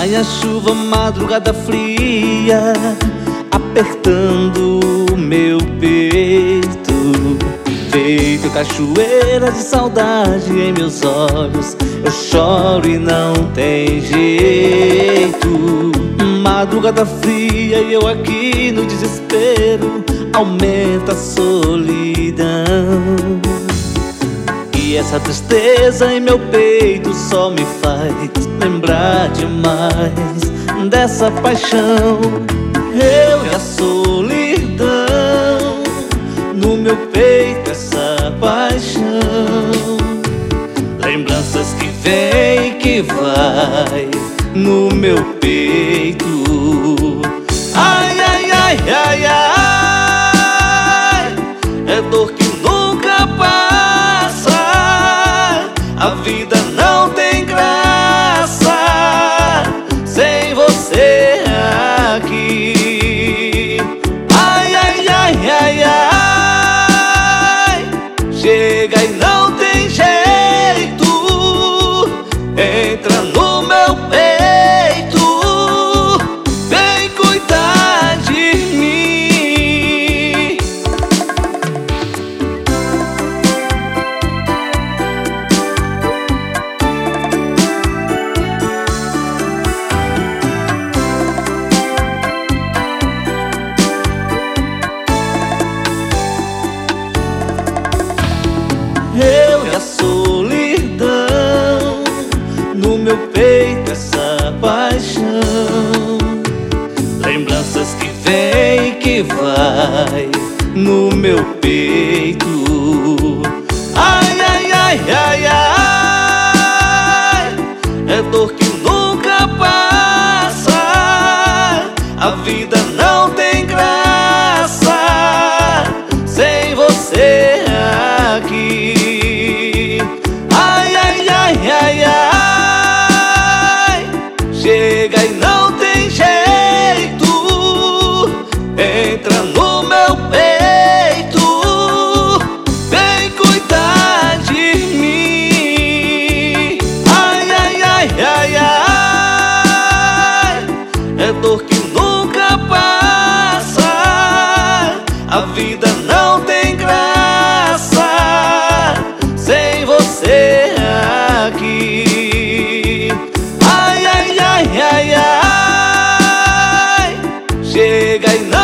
Cai a chuva, madrugada fria, apertando o meu peito. Feito cachoeira de saudade em meus olhos, eu choro e não tem jeito. Madrugada fria e eu aqui no desespero, aumenta a solidão. E essa tristeza em meu peito só me faz lembrar demais dessa paixão. Eu e a solidão, no meu peito essa paixão. Lembranças que vem e que vai no meu peito. Ai, ai, ai, ai, ai, é dor que nunca passa. A vida não tem graça sem você aqui. Ai, ai, ai, ai, ai, chega e não tem jeito, entra no meu peito, vem cuidar de mim. Eu e a solidão, no meu peito essa paixão. Lembranças que vem e que vai no meu peito. Ai, ai, ai, ai, ai, é dor que nunca passa. A vida não tem graça sem você aqui. Ai, ai, ai, ai, ai, chega e não tem jeito, entra no meu peito, vem cuidar de mim. Ai, ai, ai, ai, ai, é dor que nunca passa. A vida não tem graça sem você aqui. Ai, ai, ai, ai, ai, chega e não